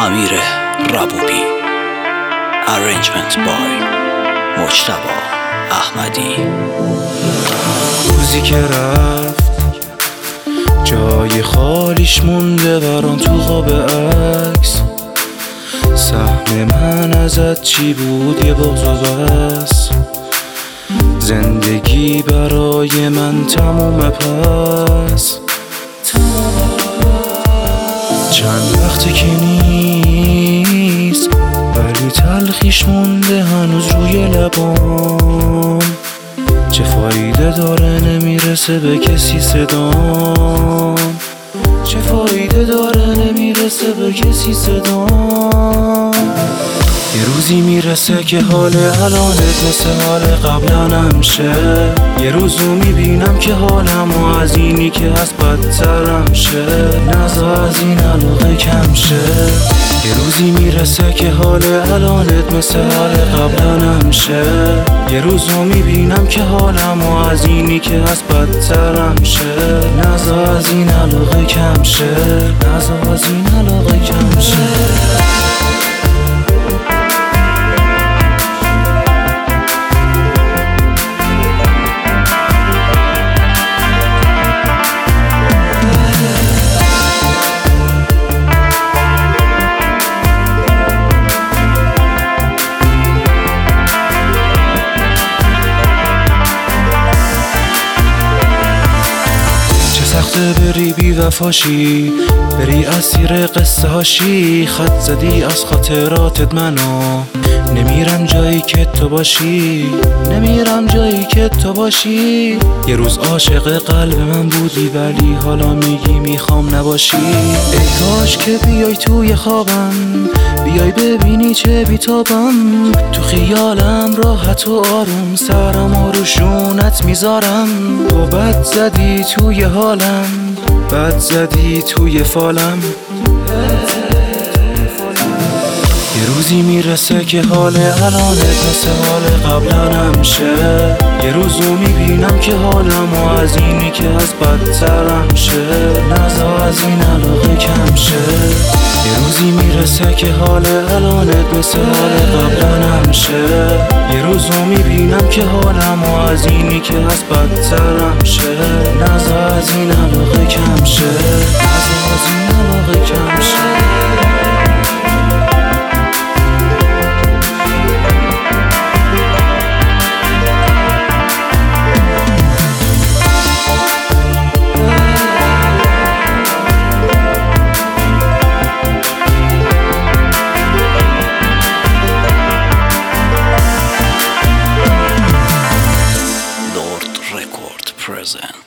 امیر ربوبی. Arrangement by مجتبی احمدی. روزی که رفت جای خالیش مونده برام تو خواب عکس. سهم من ازت چی بود؟ یه بغض و بس. زندگی برای من تموم پس. چند وقته که نیست ولی تلخیش مونده هنوز روی لبام. چه فایده داره نمیرسه به کسی صدام. چه فایده داره نمیرسه به کسی صدام. یه روزی میرسه که حال الانت مثل حال قبلا نمیشه. یه روزو میبینم که حالم و از اینی که هست بدترم شه. نزا از این علاقه کم شه. یه روزی میرسه که حال الانت مثل حال قبلا نمیشه. یه روزو میبینم که حالم و از اینی که هست بدترم شه. نزا از این علاقه کم شه. نزا از این علاقه کم شه. سخته بری بی وفاشی، بری اسیر قصه هاشی. خط زدی از خاطراتت منو. نمیرم جایی که تو باشی، نمیرم جایی که تو باشی. یه روز عاشق قلب من بودی ولی حالا میگی میخوام نباشی. ای کاش که بیای توی خوابم، بیای ببینی چه بیتابم. تو خیالم راحت و آروم سرم و روشونت میذارم. تو بد زدی توی حالم، بد زدی توی فالم. یه روزی میرسه که حال الانت مثل حال قبلا نمیشه. یه روزو میبینم که حالم و از اینی که از بدترم شه. نزا از این علاقه کم شه. یه روزی میرسه که حال الانت مثل حال قبلا نمیشه. یه روزو میبینم که حالم و از اینی که از بدترم شه. نزا از این علاقه کم شه. نزا از این علاقه کم شه. Record present.